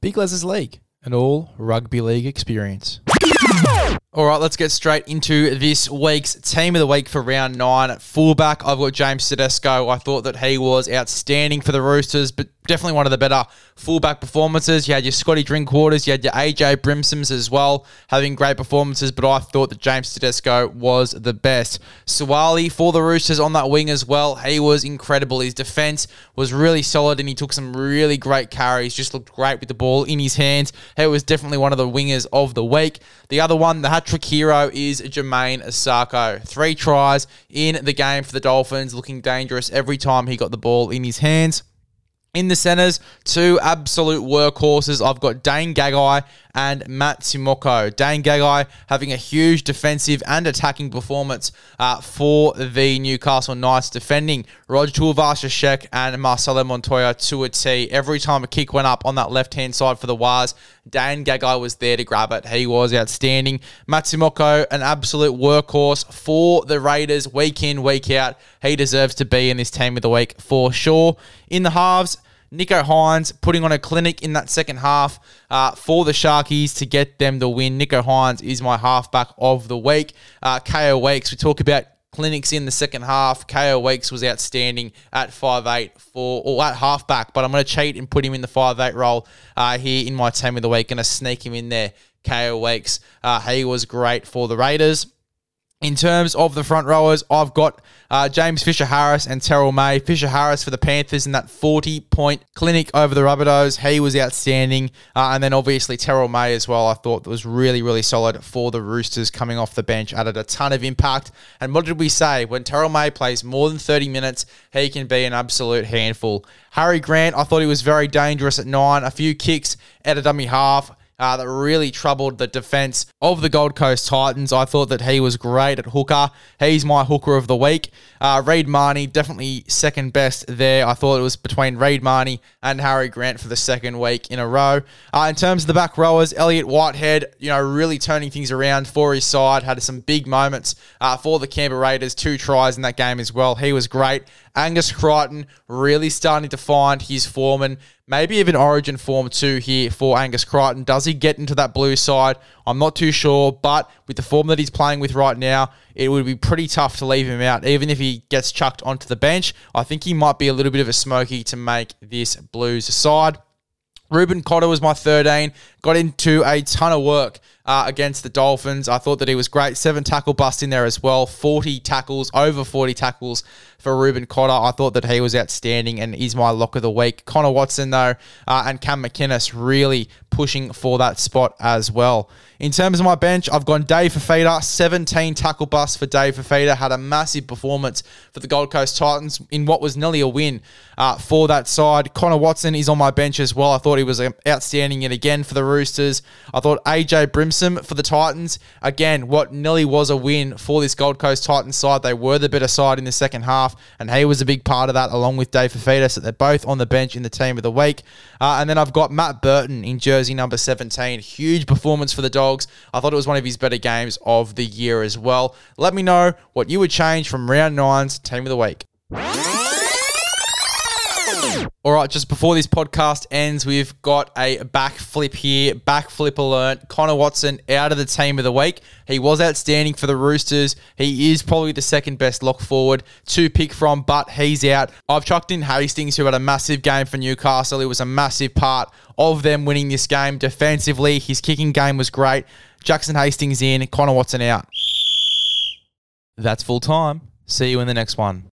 Big Les's League, an all rugby league experience. All right, let's get straight into this week's Team of the Week for Round 9. At fullback, I've got James Tedesco. I thought that he was outstanding for the Roosters, but definitely one of the better fullback performances. You had your Scotty Drinkwaters, you had your AJ Brimsons as well, having great performances, but I thought that James Tedesco was the best. Suwali for the Roosters on that wing as well. He was incredible. His defense was really solid, and he took some really great carries, just looked great with the ball in his hands. He was definitely one of the wingers of the week. The other one, the hat-trick hero, is Jermaine Asako. 3 tries in the game for the Dolphins, looking dangerous every time he got the ball in his hands. In the centres, 2 absolute workhorses. I've got Dane Gagai and Matt Timoko. Dane Gagai having a huge defensive and attacking performance for the Newcastle Knights, defending Roger Tuivasa-Sheck and Marcelo Montoya to a T. Every time a kick went up on that left-hand side for the Waz, Dane Gagai was there to grab it. He was outstanding. Matt Timoko, an absolute workhorse for the Raiders week in, week out. He deserves to be in this Team of the Week for sure. In the halves, Nicho Hynes putting on a clinic in that second half for the Sharkies to get them the win. Nicho Hynes is my halfback of the week. KO Weeks, we talk about clinics in the second half. KO Weeks was outstanding at 5'8" or at halfback, but I'm going to cheat and put him in the 5'8" role here in my Team of the Week. Going to sneak him in there. KO Weeks, he was great for the Raiders. In terms of the front rowers, I've got James Fisher-Harris and Terrell May. Fisher-Harris for the Panthers in that 40-point clinic over the Rabbitohs. He was outstanding. And then obviously Terrell May as well, I thought was really, really solid for the Roosters coming off the bench. Added a ton of impact. And what did we say? When Terrell May plays more than 30 minutes, he can be an absolute handful. Harry Grant, I thought he was very dangerous at 9. A few kicks at a dummy half. That really troubled the defense of the Gold Coast Titans. I thought that he was great at hooker. He's my hooker of the week. Reid Marnie, definitely second best there. I thought it was between Reid Marnie and Harry Grant for the second week in a row. In terms of the back rowers, Elliott Whitehead, really turning things around for his side. Had some big moments for the Canberra Raiders. 2 tries in that game as well. He was great. Angus Crichton really starting to find his form, and maybe even Origin form too here for Angus Crichton. Does he get into that blue side? I'm not too sure, but with the form that he's playing with right now, it would be pretty tough to leave him out. Even if he gets chucked onto the bench, I think he might be a little bit of a smoky to make this Blues side. Ruben Cotter was my 13. Got into a ton of work against the Dolphins. I thought that he was great. 7 tackle busts in there as well. 40 tackles, over 40 tackles for Ruben Cotter. I thought that he was outstanding and is my lock of the week. Connor Watson, though, and Cam McInnes really pushing for that spot as well. In terms of my bench, I've gone Dave Fifita. 17 tackle busts for Dave Fifita. Had a massive performance for the Gold Coast Titans in what was nearly a win for that side. Connor Watson is on my bench as well. I thought he was outstanding yet again for the Roosters. I thought AJ Brimson for the Titans. Again, what nearly was a win for this Gold Coast Titans side. They were the better side in the second half, and he was a big part of that along with Dave Fifita. So they're both on the bench in the Team of the Week. And then I've got Matt Burton in jersey number 17. Huge performance for the Dogs. I thought it was one of his better games of the year as well. Let me know what you would change from Round 9's Team of the Week. All right, just before this podcast ends, we've got a backflip here. Backflip alert. Connor Watson out of the Team of the Week. He was outstanding for the Roosters. He is probably the second best lock forward to pick from, but he's out. I've chucked in Hastings, who had a massive game for Newcastle. He was a massive part of them winning this game. Defensively, his kicking game was great. Jackson Hastings in, Connor Watson out. That's full time. See you in the next one.